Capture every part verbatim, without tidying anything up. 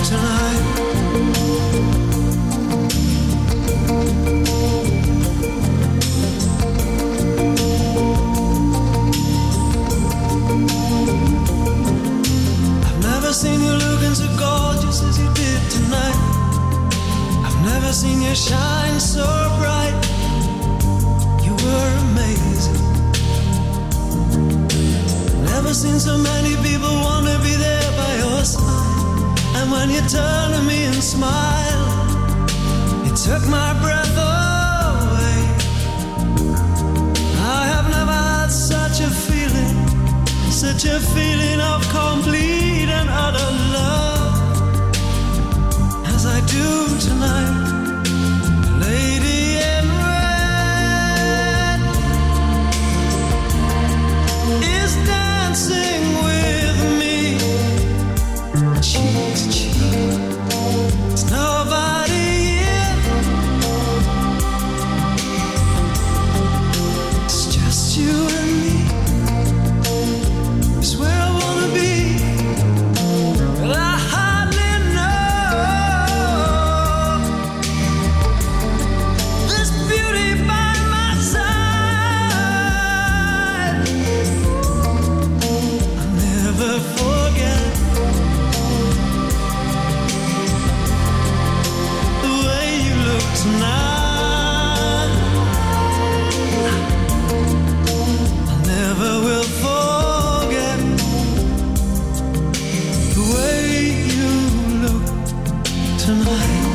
tonight. I've never seen you looking so gorgeous as you did tonight. I've never seen you shine so bright. You were amazing. Never seen so many people want to be there by your side. And when you turn to me and smile, it took my breath away. I have never had such a feeling, such a feeling of complete and utter love as I do tonight. Lady in red is dancing with me, cheek to cheek. There's nobody here, it's just you and me. It's where I wanna be. Well, I hardly know this beauty by my side. I'll never forget the way you look tonight. I never will forget the way you look tonight.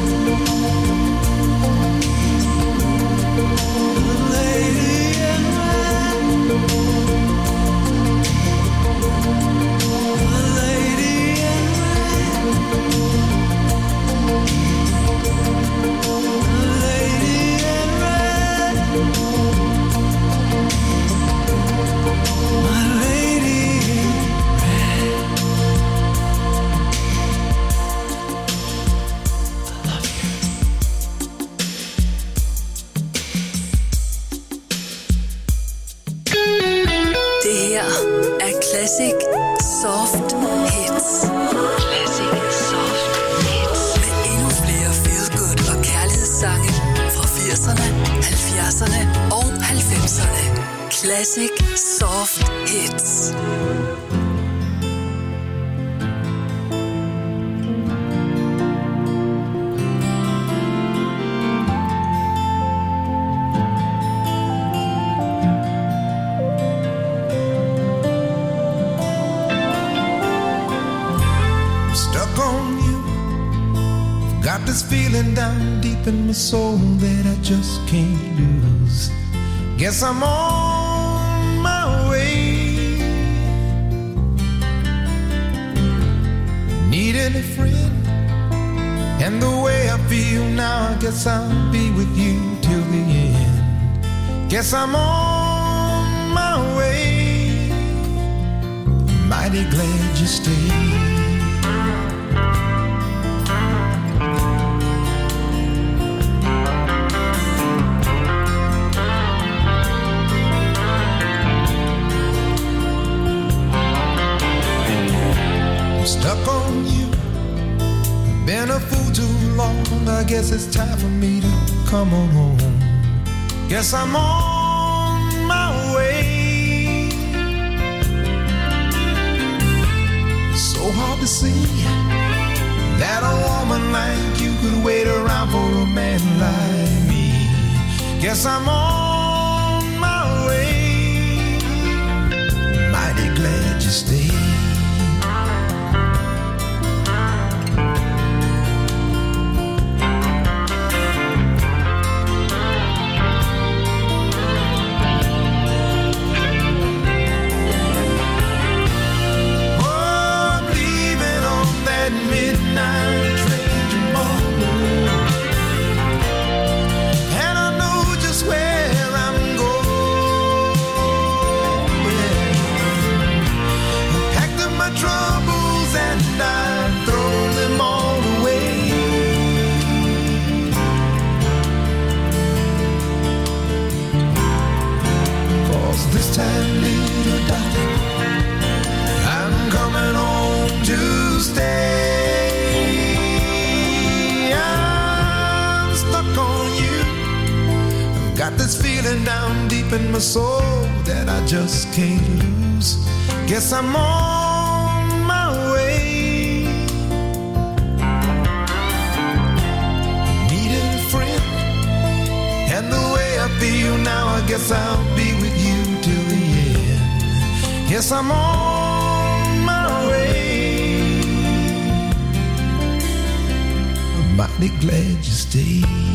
The lady in red, the lady in red, the lady in red, my lady in red. I love you. Det her er Classic Soft Hits. Classic Soft Hits. Med endnu flere feel-good og kærlighedssange fra firserne, halvfjerdserne og halvfemserne. Classic Soft Hits. Stuck on you. Got this feeling down deep in my soul that I just can't lose. Guess I'm on my way. Needing a friend, and the way I feel now, I guess I'll be with you till the end. Guess I'm on my way. Mighty glad you stayed. Stuck on you. Been a fool too long. I guess it's time for me to come on home. Guess I'm on my way. So hard to see that a woman like you could wait around for a man like me. Guess I'm on my way. Mighty glad you stayed. Midnight train tomorrow, and I know just where I'm going. I packed up my troubles and I throw them all away. Cause this time, little darling, I'm coming home to stay. this feeling down deep in my soul that I just can't lose. Guess I'm on my way. Needed a friend, and the way I feel now, I guess I'll be with you till the end. Yes, I'm on my way. I'm mighty glad you stayed.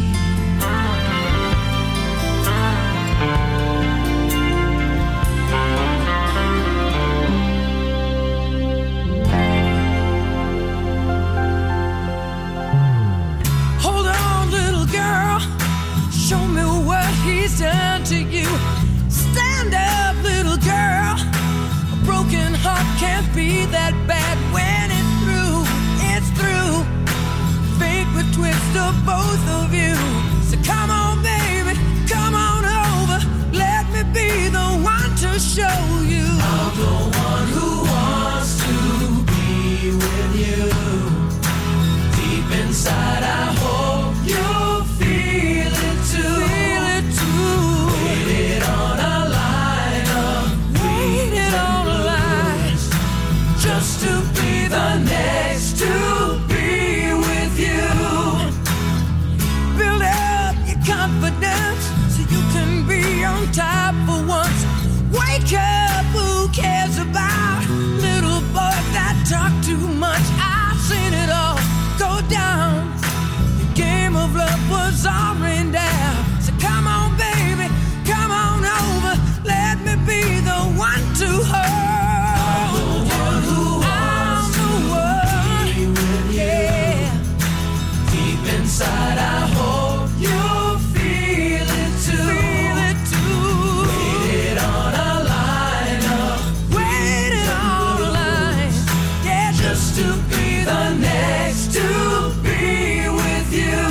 Show me what he's done to you. Stand up, little girl. A broken heart can't be that bad. When it's through, it's through. Fate would twist of both of you. So come on, baby, come on over. Let me be the one to show you. I'm the one who wants to be with you. Deep inside, I hope you'll feel it too. Feel it too. Waited on a line of waited on a line just to be the next to be with you. Build up your confidence so you can be on top for once. Wake up, who cares about little boys that talk too much? I've seen it all go down. The game of love was all rained down. So come on, baby, come on over. Let me be the one to hold. I'm the one who wants to be with you. Yeah. Deep inside, I hope you'll feel it too. Feel it too. Waited on a line up. Waited on a line. Yeah, just to be the next to be with you.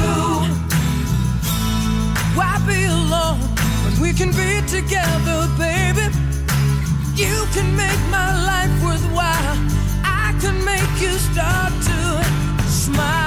Why be alone when we can be together, baby? You can make my life worthwhile. I can make you start to smile.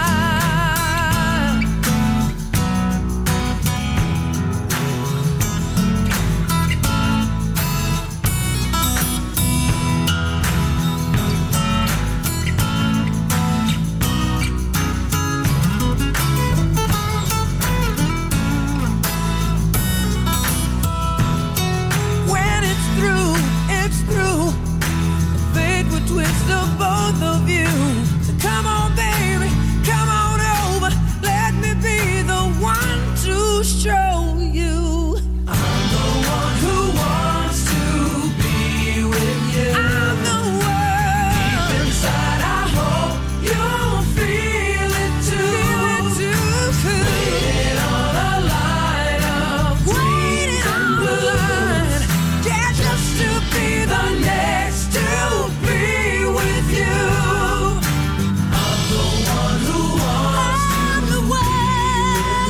When it's through, it's through. Fate would twist of both of you. So come on, baby, come on over. Let me be the one to show you. I'm the one who wants to be with you. I'm the one. Deep inside, I hope you'll feel it too. Feel it too. Waiting on a line of waiting on a line. Yeah, just to be the next to be with you. I'm the one who wants I'm the one.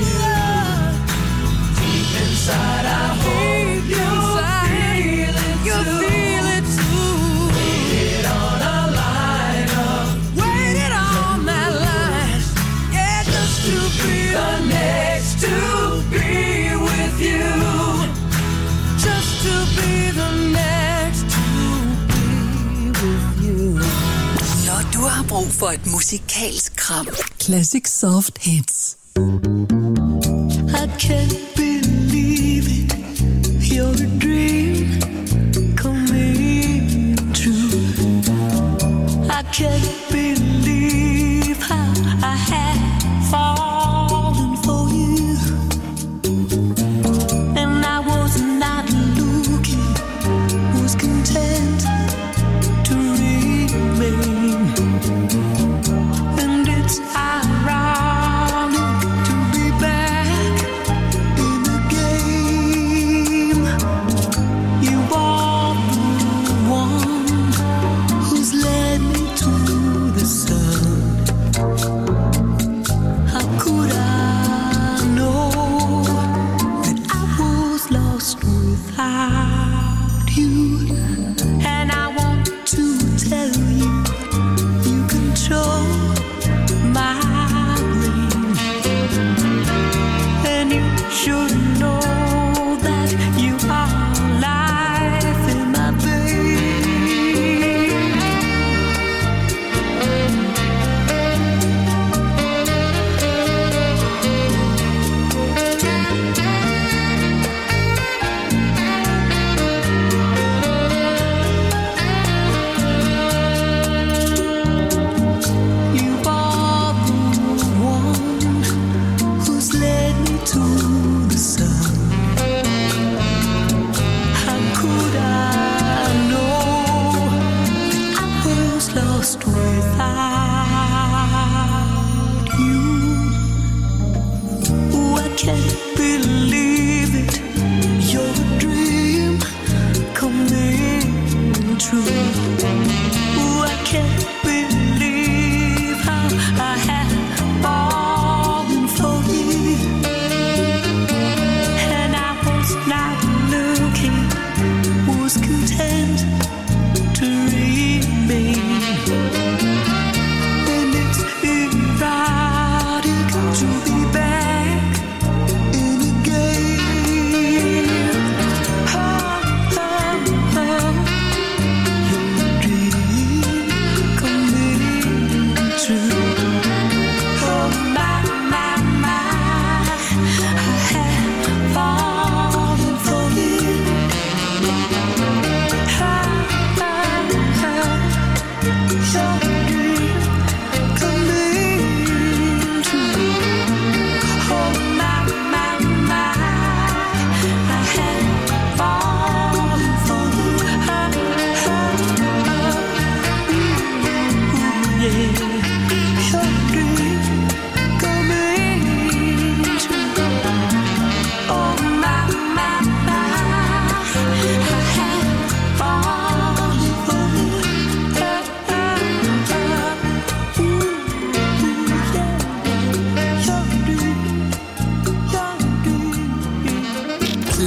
Deep inside, I hope you'll feel it too. You'll feel it too. Waited on a line of waited on that line. Yeah, just to be the next to be with you. Just to be the next to be with you. Når du har brug for et musikalsk kram. Classic Soft Hits. I can't believe it. You're a dream coming true. I can't believe how I had fallen for you. And I was not looking, was content to remain. And it's ironic to be back in the game. You are the one who's led me to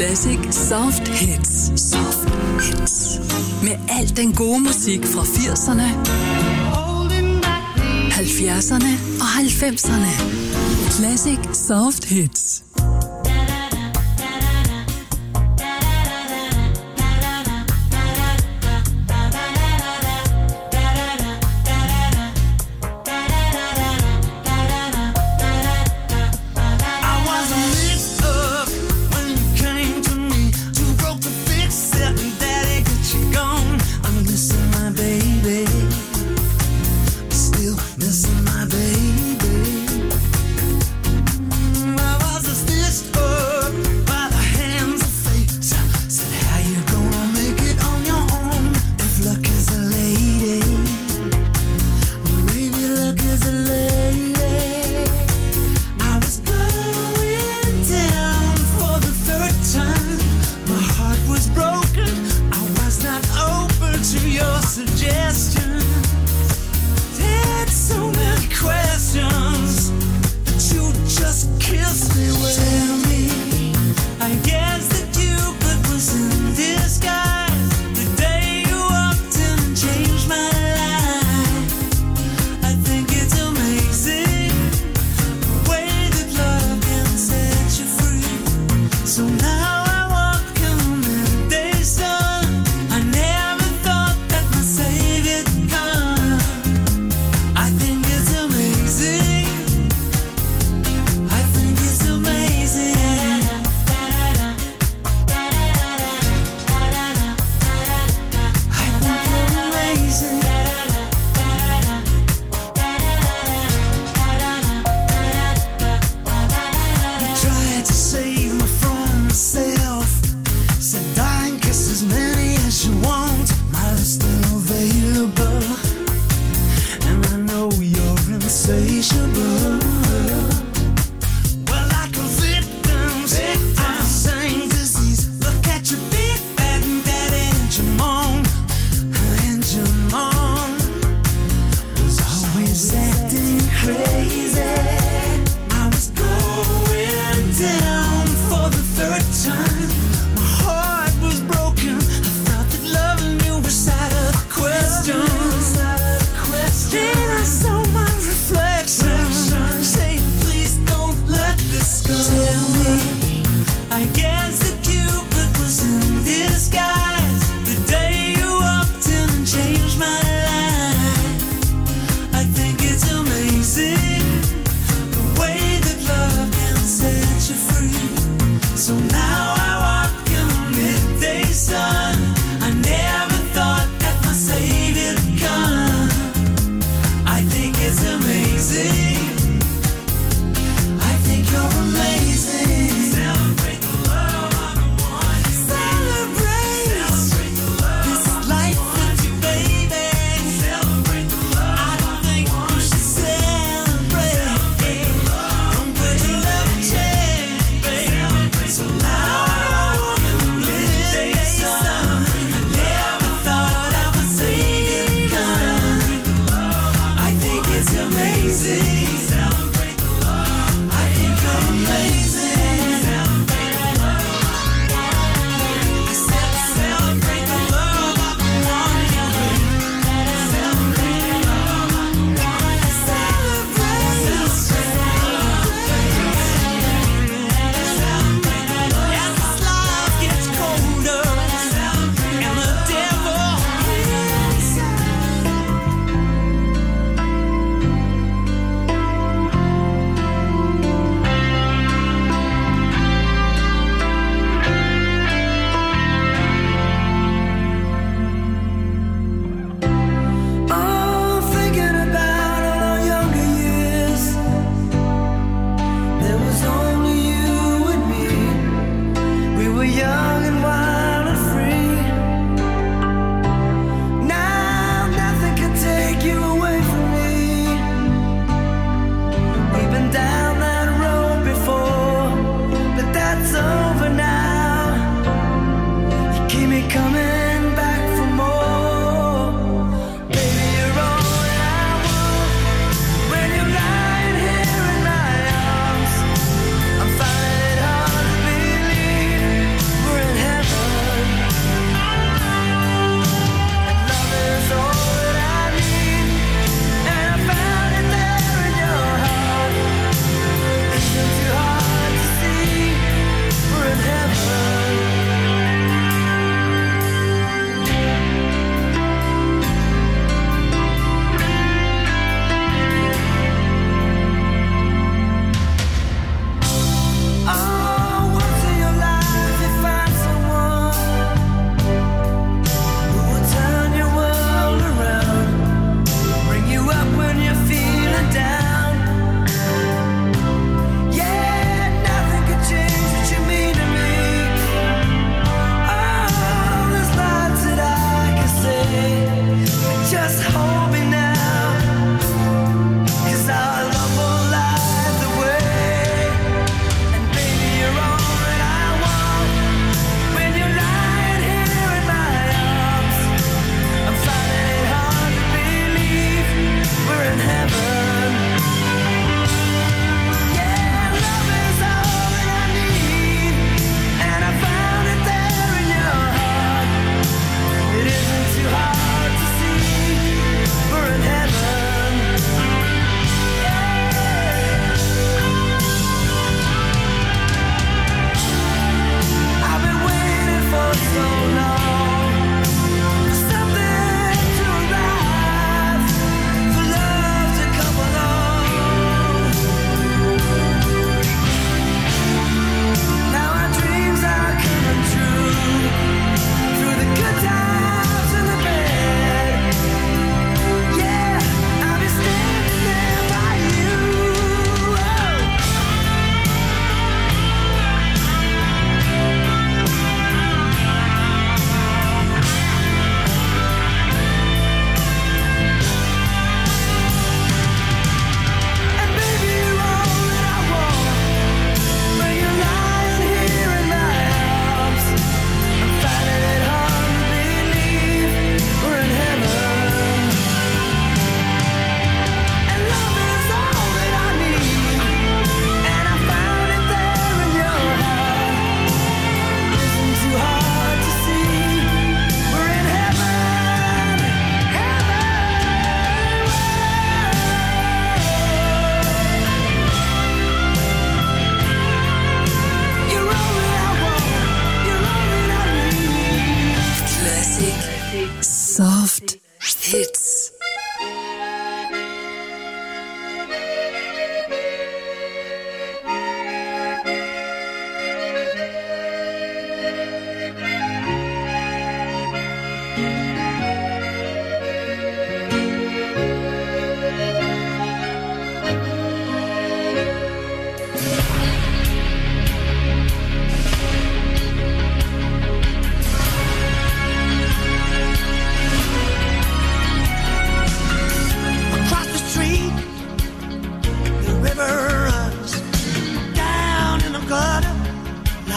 Classic Soft Hits. Soft Hits. Med al den gode musik fra firserne, halvfjerdserne og halvfemserne. Classic Soft Hits. Then I saw my reflection.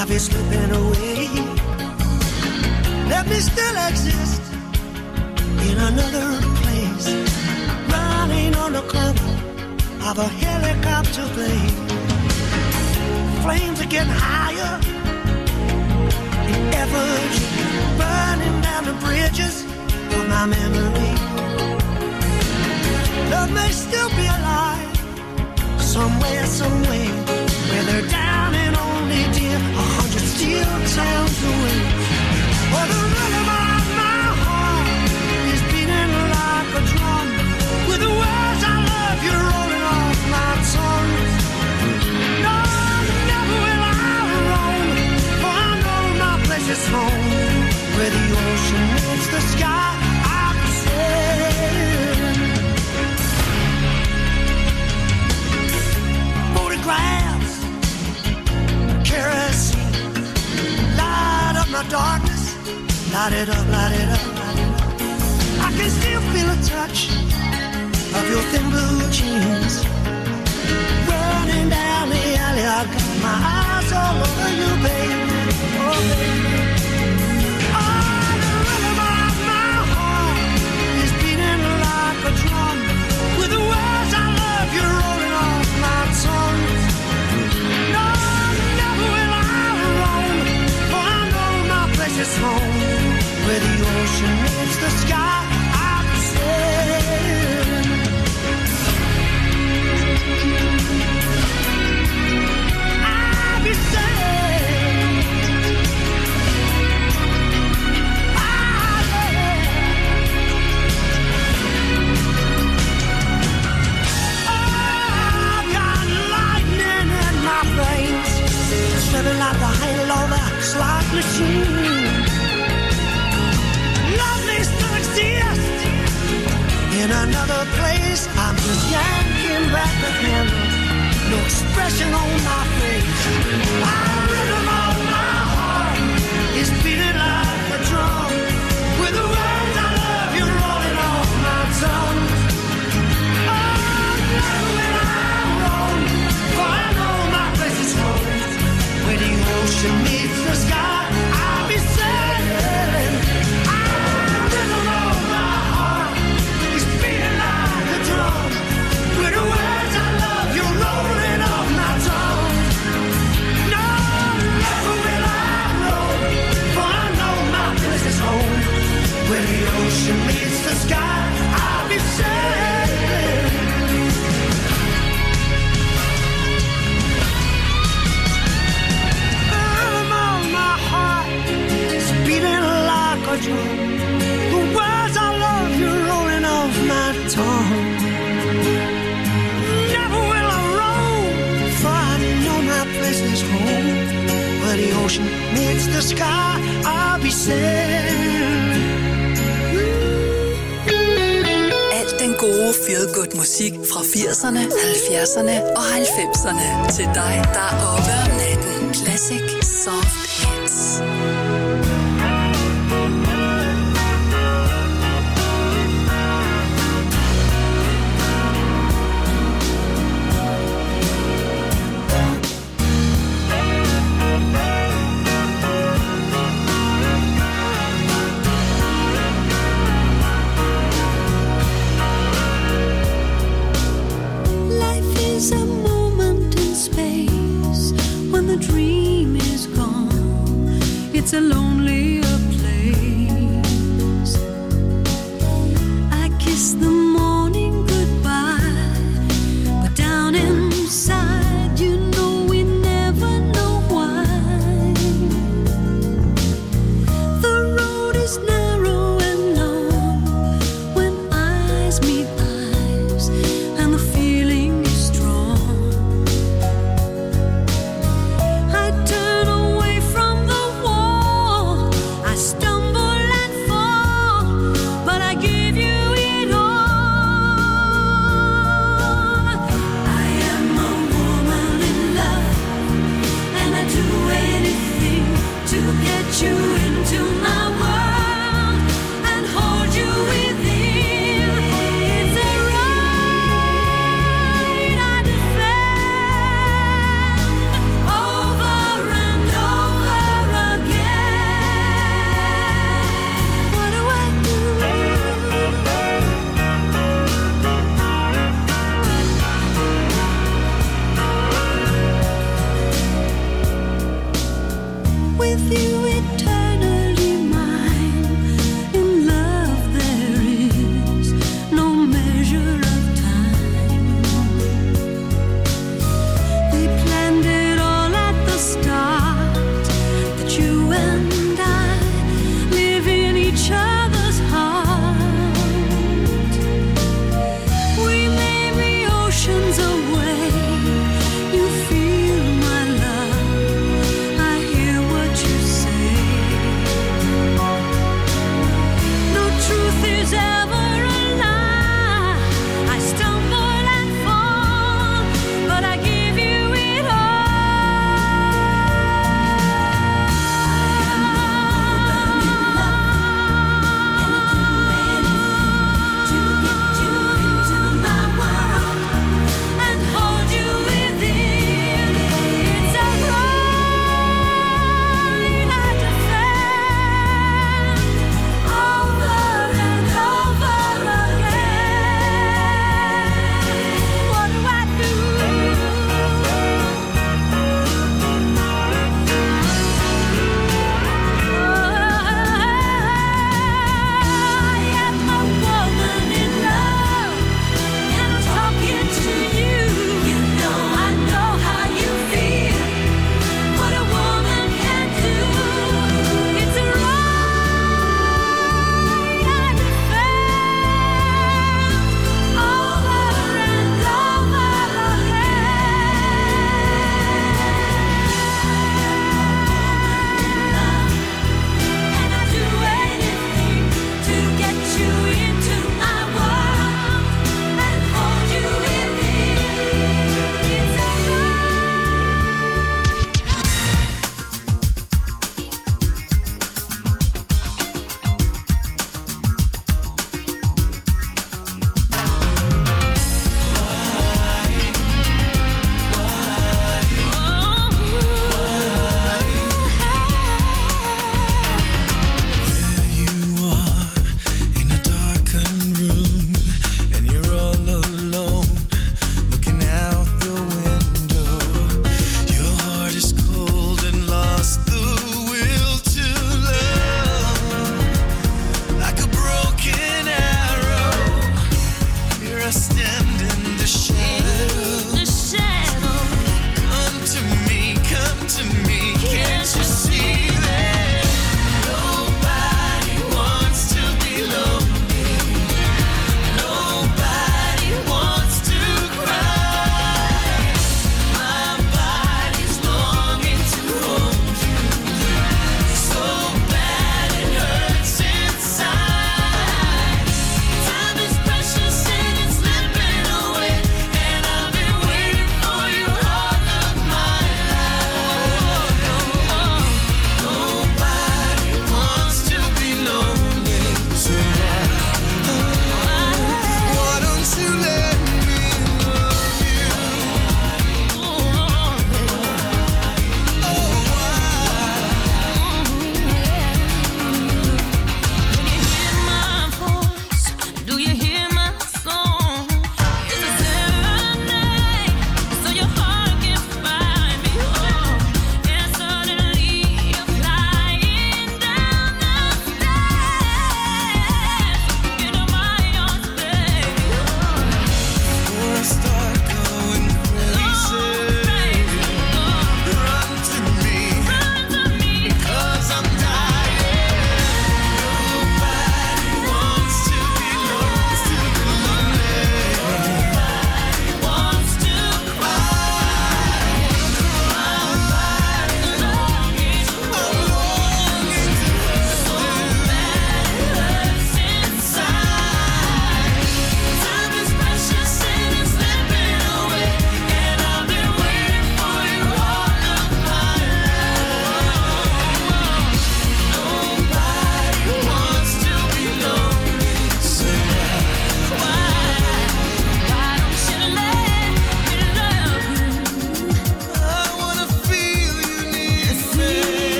life is slipping away. Let me still exist in another place, running on the cover of a helicopter plane. Flames are getting higher in efforts, burning down the bridges of my memory. Love may still be alive somewhere, somewhere, where they're down and only dear a hundred steel towns away. For the rhythm of my heart is beating like a drum, with the words I love you rolling off my tongue. No, never will I roam, for I know my place is home, where the ocean meets the sky. I'll be sailing. Photographs, kerosene, light up my darkness, light it up, light it up, light it up. I can still feel a touch of your thin blue jeans, running down the alley. I got my eyes all over you, baby, oh baby. Oh, the rhythm of my heart is beating like a drum, with the words I love you rolling off my tongue. No, never will I roam, for I know my place is home, where the ocean meets the sky. I'll be sailing. I'll be sailing. I'll sail. I've got lightning in my veins, slipping like the halo of a slot machine. Lovely still exists in another place. I'm just yanking back the handle, no expression on my face. My rhythm of my heart is beating like a drum, with the words I love you rolling off my tongue. Oh, never will I roam, for I know my place is home, where the ocean meets the sky. I'll be sailing. With the words I love you rolling off my tongue. No, never will I roam, for I know my place is home, where the ocean meets the sky. I'll be sailing. The rhythm of my heart is beating like a drum. The words I love you rolling off my tongue. Is home, where the ocean meets the sky. I'll be sailing. Alt den gode feel-good musik fra firserne, halvfjerdserne og halvfemserne til dig, der er oppe om natten. Classic Soft Hits. It's a lonelier place. I kiss the morning goodbye, but down inside, you know we never know why. The road is narrow and long when eyes meet eyes, and the feeling is strong. I turn away from the wall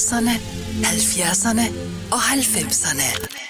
firserne, halvfjerdserne og halvfemserne.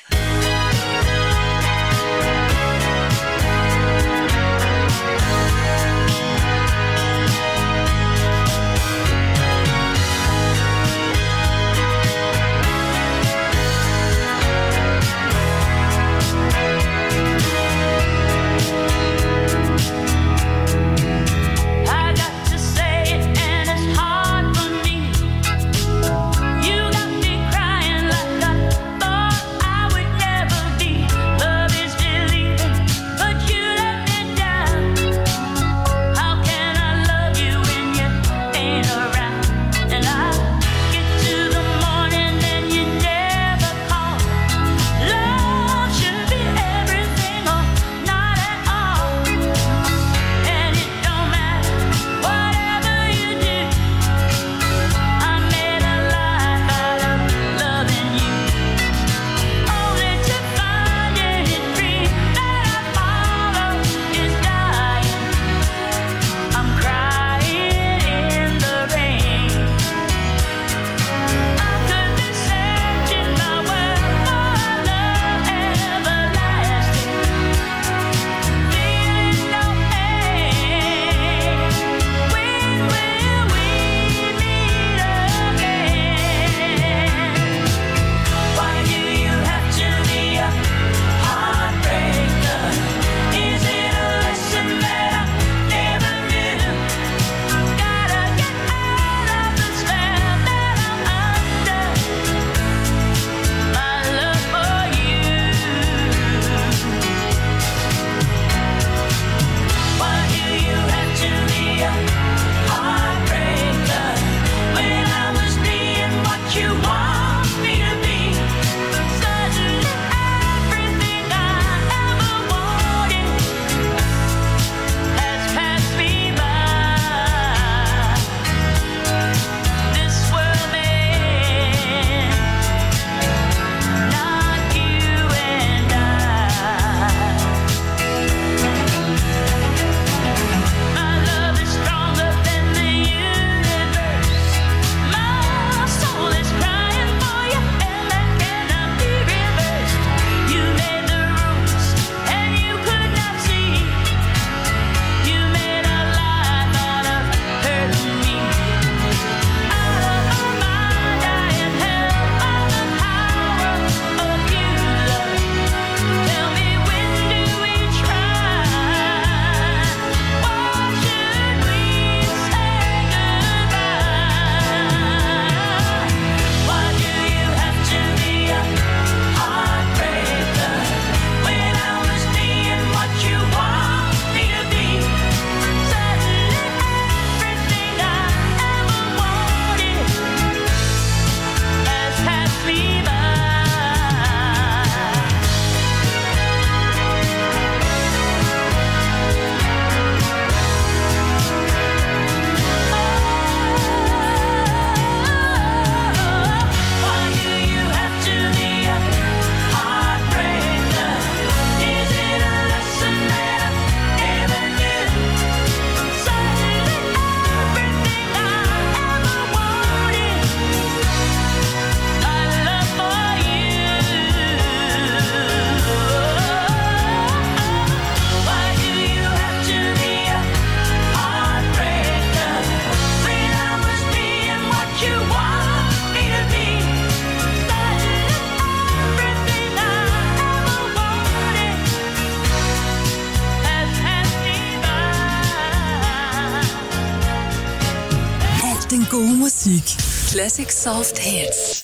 Den gode musik. Classic Soft Hits.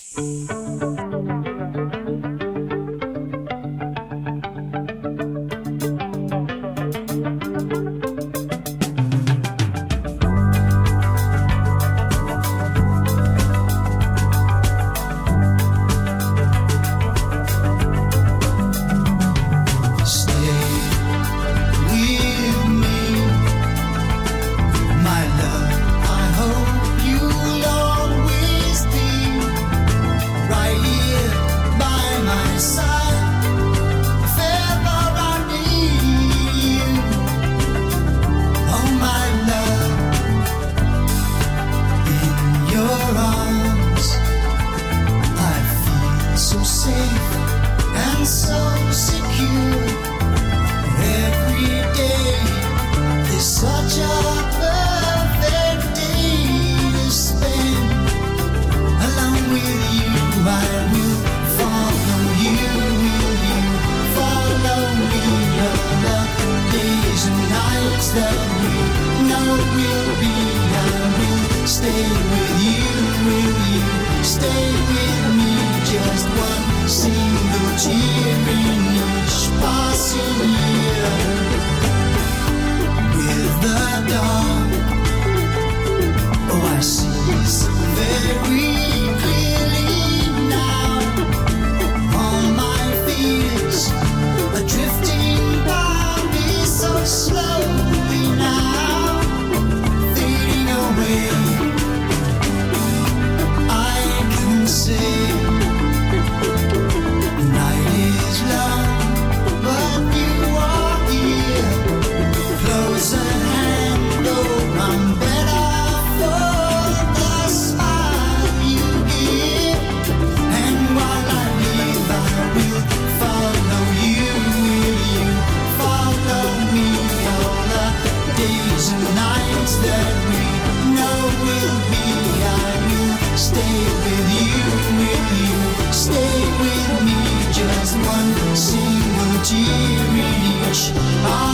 Right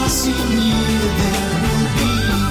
passing year there will be.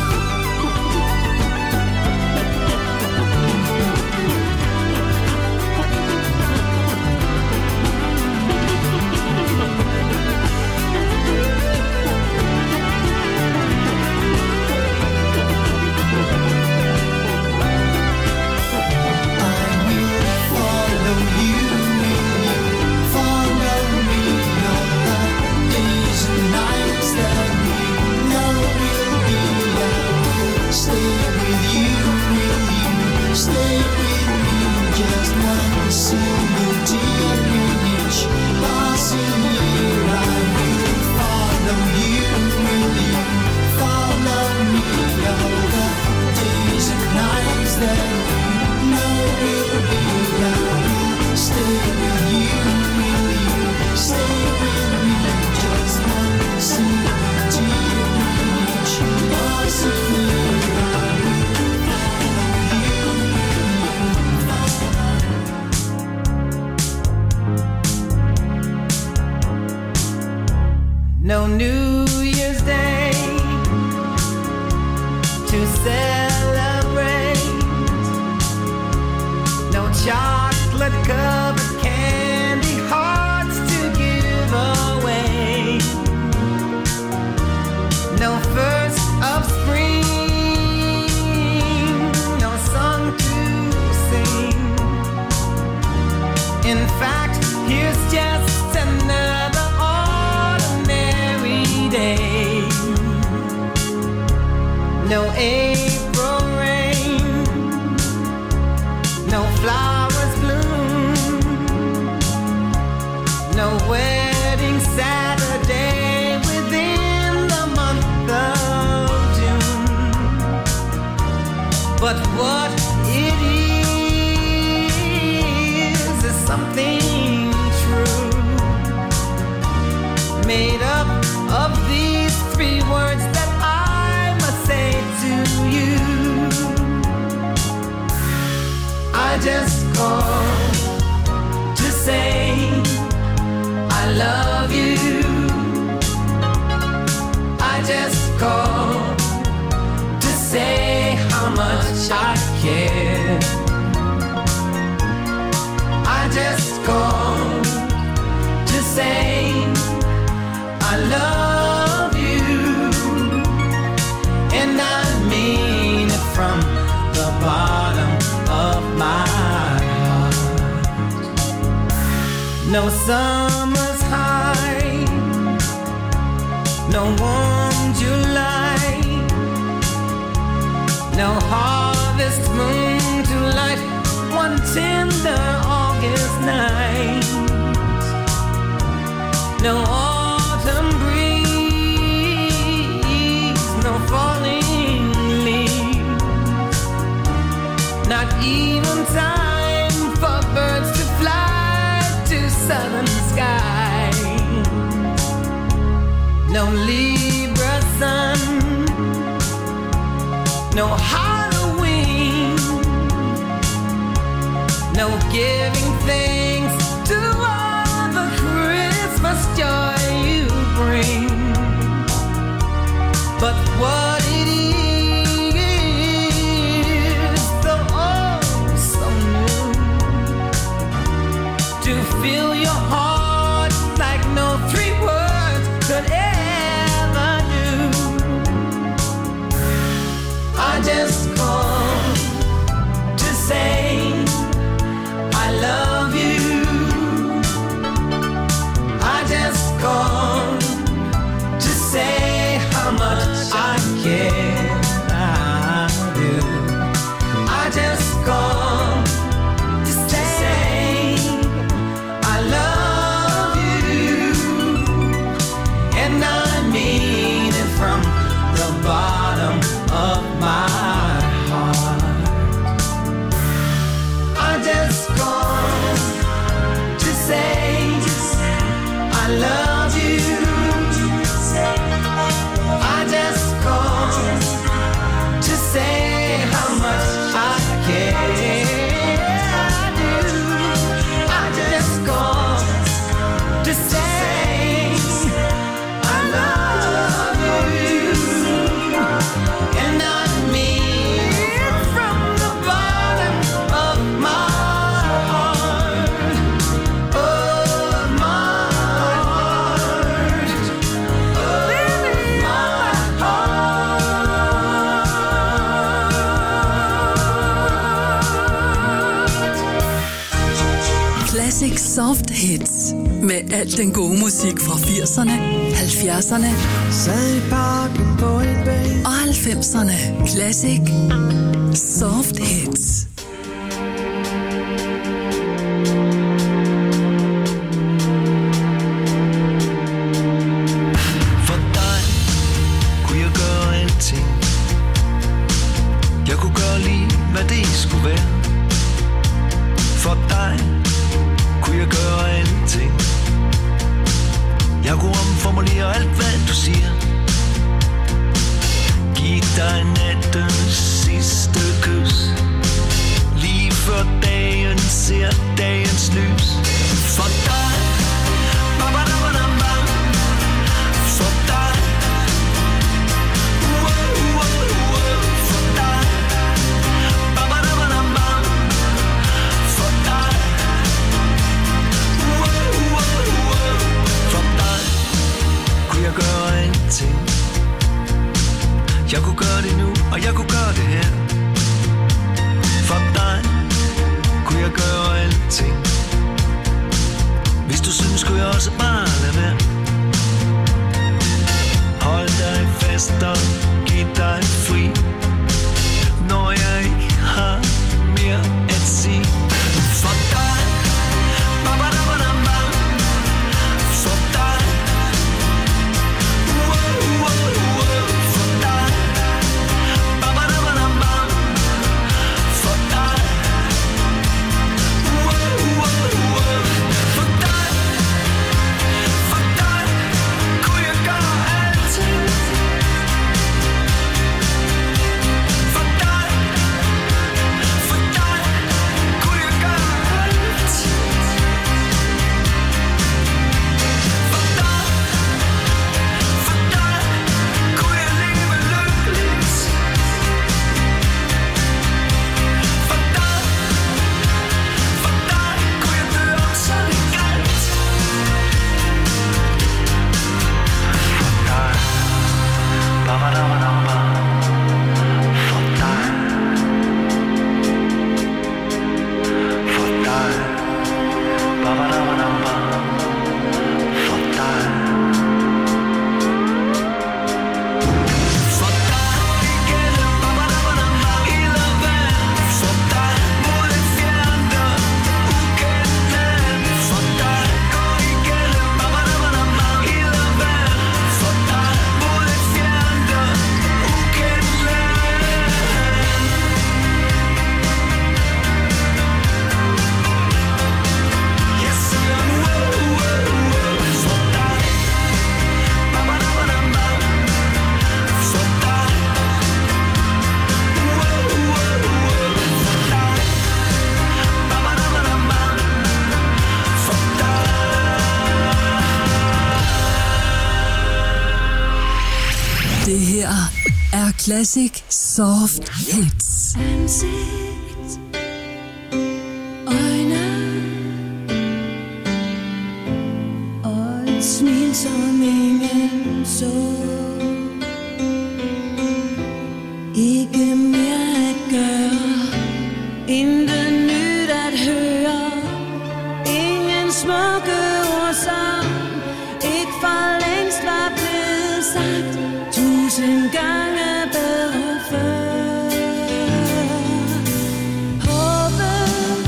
No New Year's Day to celebrate, no chocolate covered candy hearts to give away, no first of spring, no song to sing. In fact, here's just another day. No April rain, no flowers bloom, no wedding Saturday within the month of June. But what it is is something true, made up of these three words that I must say to you. I just called to say I love you. I just called to say how much I care. I just called to say I love you, and I mean it from the bottom of my heart. No summer's high, no warm July, no harvest moon to light one tender August night, no autumn breeze, no falling leaves, not even time for birds to fly to southern skies, no Libra sun, no Halloween, no giving thanks to all the Christmas joy you bring. But what it is, though oh so new, to fill your heart like no three words could ever do. I just called to say I love you. I just called to say how much I care. Soft Hits. Med al den gode musik fra firserne, halvfjerdserne og halvfemserne. Classic Soft Hits. For dig kunne jeg gøre alting. Jeg kunne gøre lige, hvad det skulle være. For dig kunne jeg gøre alting. Jeg kunne omformulere alt, hvad du siger. Giv dig nattens sidste kys. Lige før dagen ser dagens lys. For dig, ba-ba-da-ba-da-ba. For dig, wow, wow, wow. For dig, ba-ba-da-ba-da-ba. For dig, wow, wow, wow. For dig kunne jeg gøre alting. Jeg kunne gøre det nu, og jeg kunne gøre det her. For dig kunne jeg gøre alting. Hvis du synes, skulle jeg også bare lade være. Hold dig fast og giv dig fri, når jeg ikke har mere at sige. For dig, ba-ba-da-ba-da-ba. For dig, wow, wow, wow. For dig, ba-ba-da-ba-da-ba. For dig, wow, wow, wow. For dig, for dig kunne jeg gøre alting. For dig, for dig kunne jeg gøre alting. For dig, for dig kunne jeg leve lykkeligt. For dig, for dig kunne jeg dø om så det galt. For dig, ba-ba-da-ba-da-ba. For dig, for dig, ba-ba-da-ba-da-ba. For dig, for dig igennem ba-ba-da-ba-da-ba. Ild og vand. For dig mod et fjernt og ukendt land. For dig gå igennem ba-ba-da-ba-da-ba. Ild og vand. For dig mod et fjernt og ukendt land. Jeg siger wow, wow, wow. For dig, ba-ba-da-ba-da-ba. For dig, wow, wow, wow. For dig, ba-ba-da-ba-da-ba. For dig. Det her er Classic Soft Hits. Ansigt, øjne og et smil, som ingen så. Ikke mere at gøre, intet nyt at høre. Ingen smukke ord, som ikke for længst var blevet sagt tusind gange bedre før. Håbet,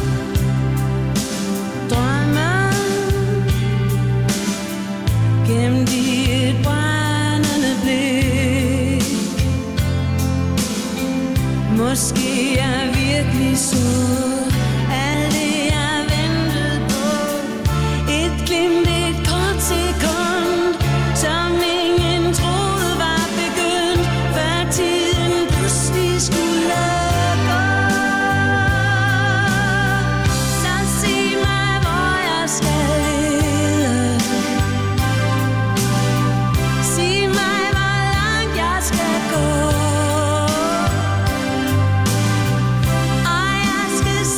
drømmen, gemt i et brændende blik. Måske jeg virkelig så alt det jeg ventede på. Et glimt, et kort sekund, som ingen troede var begyndt, før tiden pludselig skulle gå. Så sig mig, hvor jeg skal lede. Sig mig, hvor langt jeg skal gå. Og jeg skal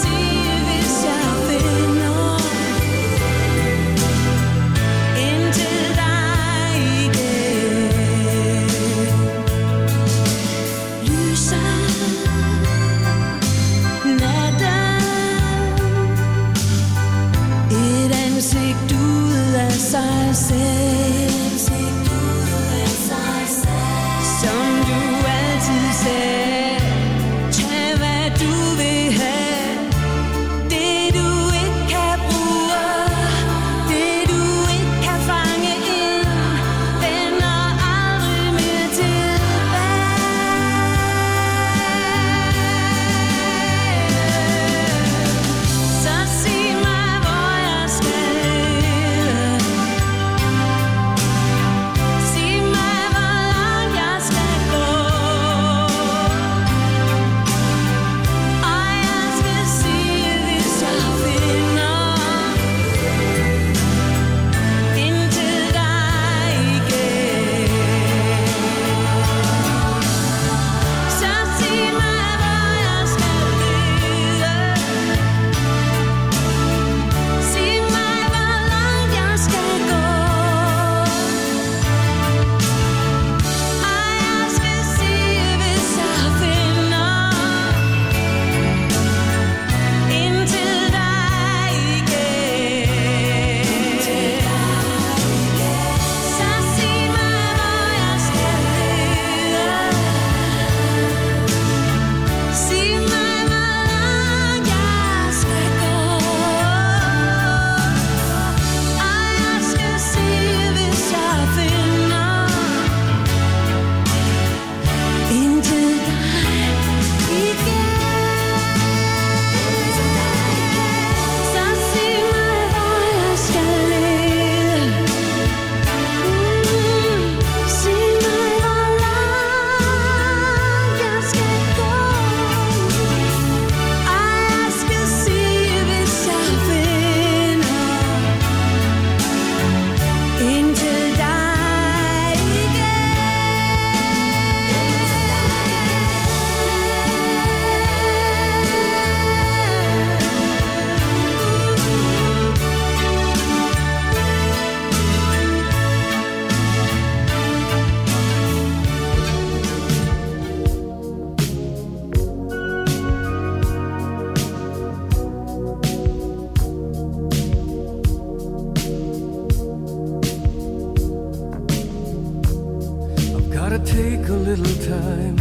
Gotta take a little time,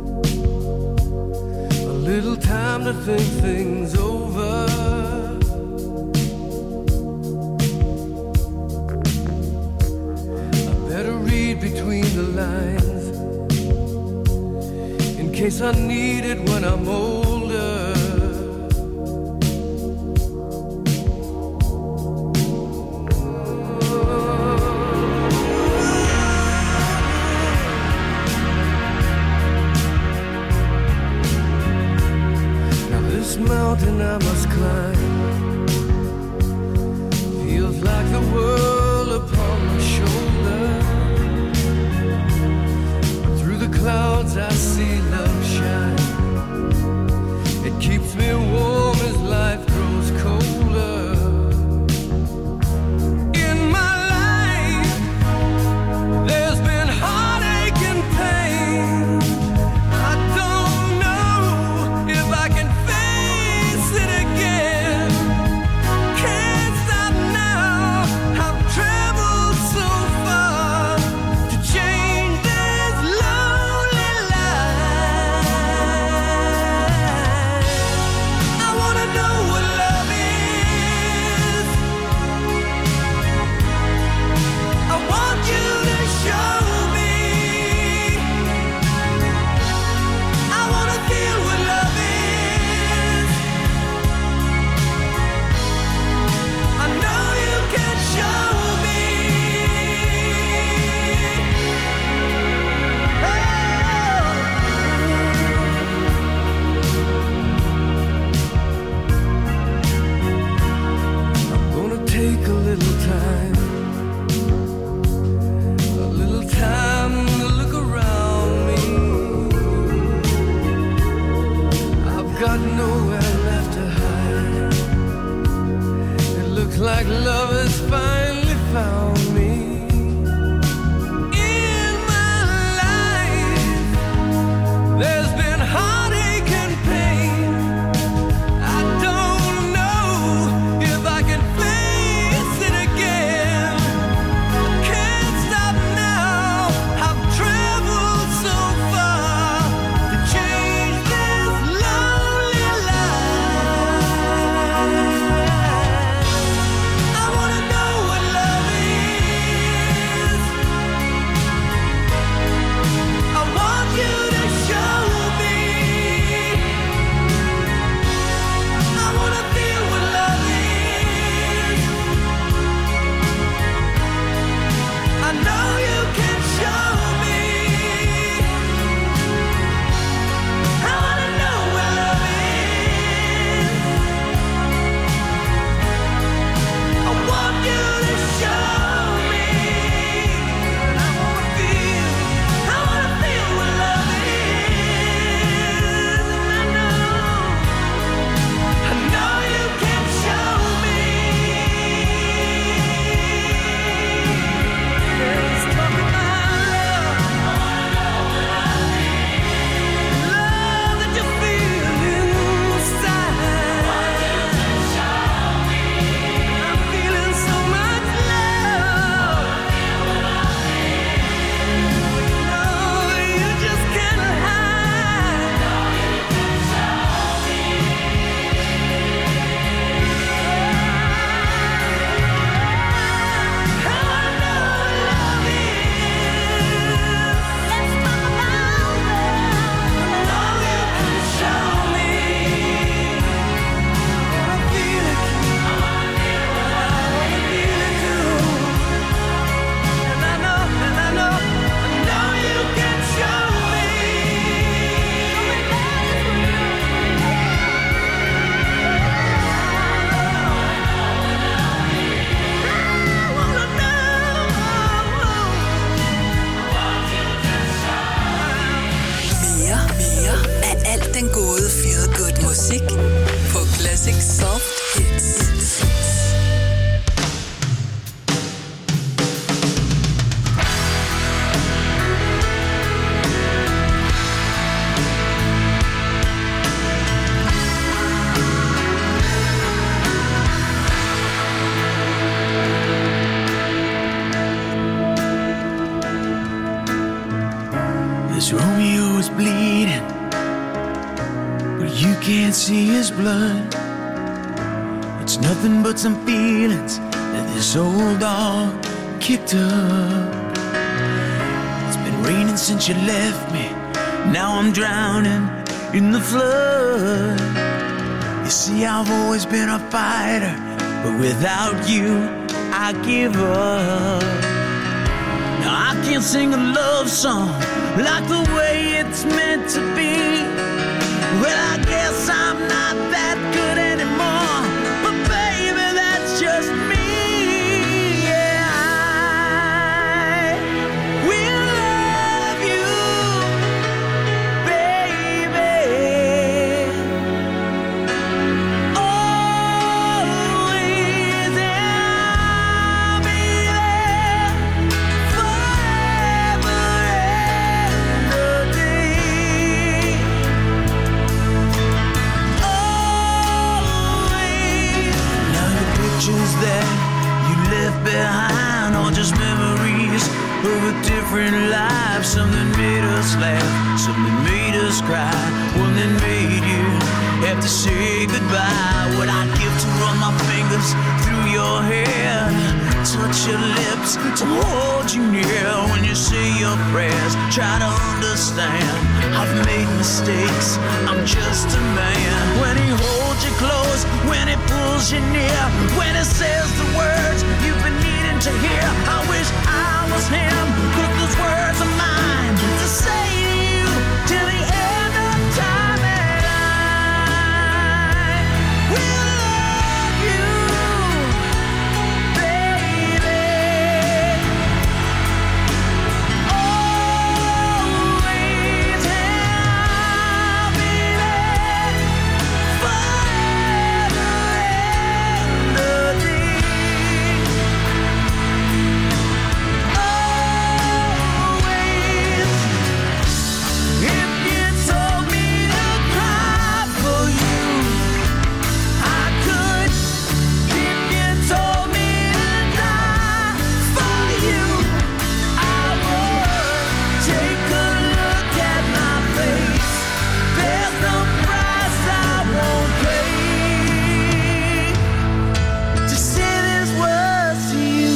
a little time to think things over. I better read between the lines in case I need it when I'm older. Mountain I must climb feels like the world upon my shoulder. Through the clouds I see love shine. It keeps me warm as life grows colder. In my life there's been heartache and pain. I don't know if I can like love has finally found me. In my life there's been heartache and pain. I don't know if I can face it again. I can't stop now. I've traveled so far to change this lonely life. I wanna know what love is. I want you to show me. I wanna feel what love is. I know you can show me. I wanna know what love is. I want you to show me. I wanna feel, I wanna feel what love is. And I know, I know you can show me. Let's talk about love. Love that you feel inside. I'm feeling so much love. No, you just can't hide. I wanna know what love is. Let's talk about love. I know you can show me. I wanna feel it. I wanna feel it too. And I know, and I know, I know you can show me. I wanna Mere, mere af alt den gode feel good musik på Classic Soft Hits. This Romeo is bleeding, but you can't see his blood. It's nothing but some feelings that this old dog kicked up. It's been raining since you left me. Now I'm drowning in the flood. You see, I've always been a fighter, but without you, I give up. Now I can't sing a love song like the way it's meant to be. Well, I guess I'm not that good anymore, but baby, that's just me. Yeah, I will love you, baby. Always, I'll be there forever and a day. Always. Now the pictures that you left behind are just memories of a different life. Something made us laugh, something made us cry, one that made you have to say goodbye. What I'd give to run my fingers through your hair, touch your lips, to hold you near when you say your prayers. Try to understand, I've made mistakes, I'm just a man. When he holds you close, when he pulls you near, when he says the words you've been needing to hear, I wish I was him, 'cause those words are mine to say to you till the end of time. And I will love you, baby. Always, I'll be there forever and a day. Always. If you told me to cry for you, I could. If you told me to die for you, I would. Take a look at my face. There's no price I won't pay to say these words to you.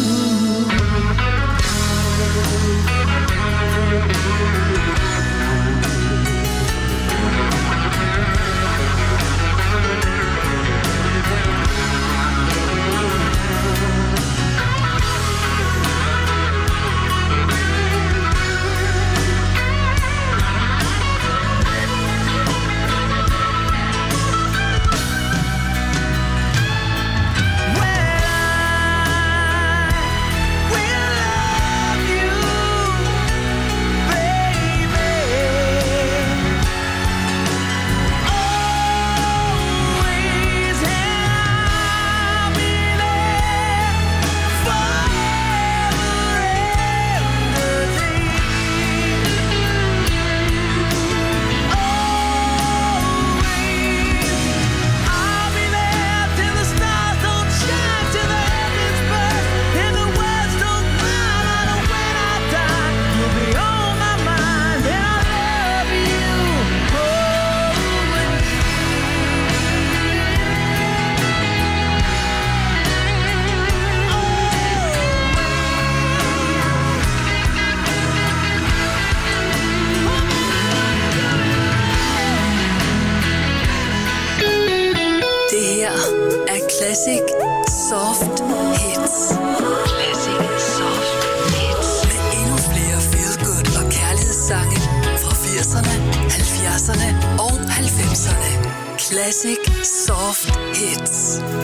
Det her er Classic Soft Hits. Classic Soft Hits. Med endnu flere feel-good og kærlighedssange fra firserne, halvfjerdserne og halvfemserne. Classic Soft Hits.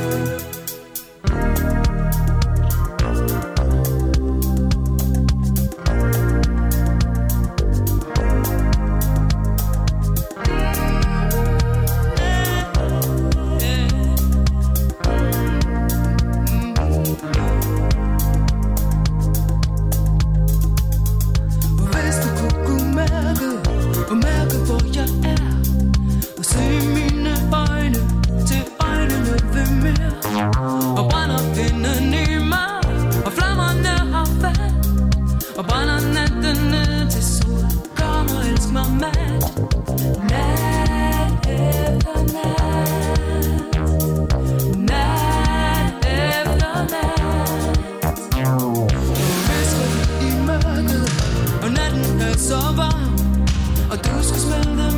Hvis du kunne mærke, og mærke hvor jeg er, og se mine øjne til øjnene ved mere. format. Nat efter nat. Nat efter nat. Visker i mørket, og natten er så varm, og du skal smelde